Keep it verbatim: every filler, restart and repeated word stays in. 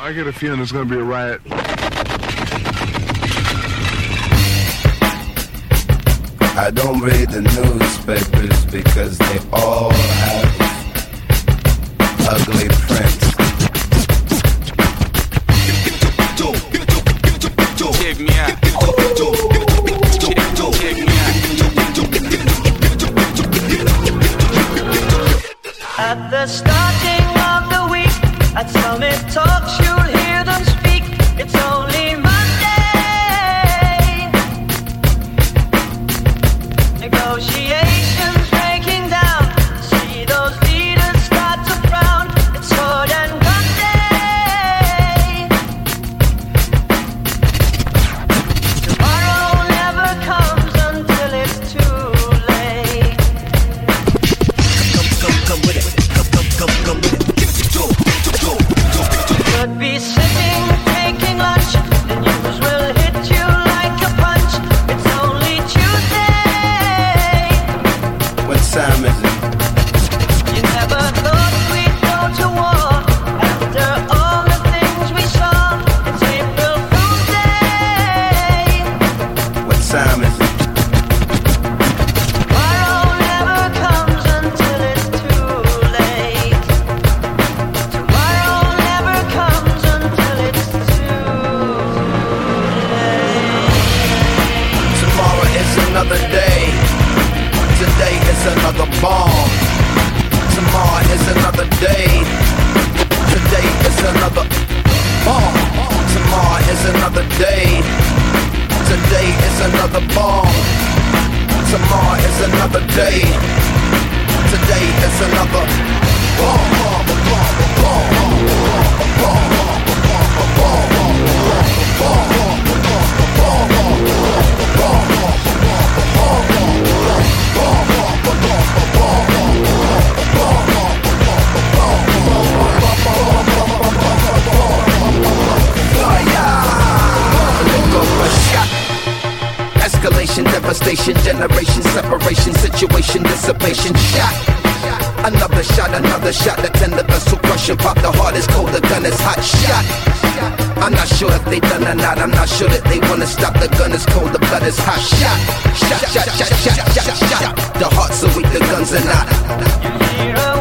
I get a feeling there's going to be a riot. I don't read the newspapers because they all have ugly prints. Check me out. Check me out. At the starting of the week, at Summit Talks, you'll hear them speak. It's only Monday. Negotiations breaking down. See those leaders start to frown. It's sword and gun day. Tomorrow never comes until it's too late. Come, come, come with it. Come, come, come, come with it. Could be sitting, taking lunch. The news will hit you like a punch. It's only Tuesday. What time is it? You never thought we'd go to war after all the things we saw. It's April Fool's Day. What time is it? Tomorrow never comes until it's too late. Tomorrow never comes until it's too late. Tomorrow is another day. Today is another bomb. Tomorrow is another day. Today is another bomb. Tomorrow is another day. Today is another bomb. Tomorrow is another day. Today is another bomb. Bomb, bomb, bomb, bomb, bomb, bomb, escalation, devastation, generation, separation, situation, dissipation, shot. Another shot, another shot, the tender vessel crushing, pop the heart is cold, the gun is hot, shot. I'm not sure if they done or not, I'm not sure that they wanna stop, the gun is cold, the blood is hot, shot. Shot, shot, shot, shot, shot, shot, shot. The hearts are weak, the guns are not.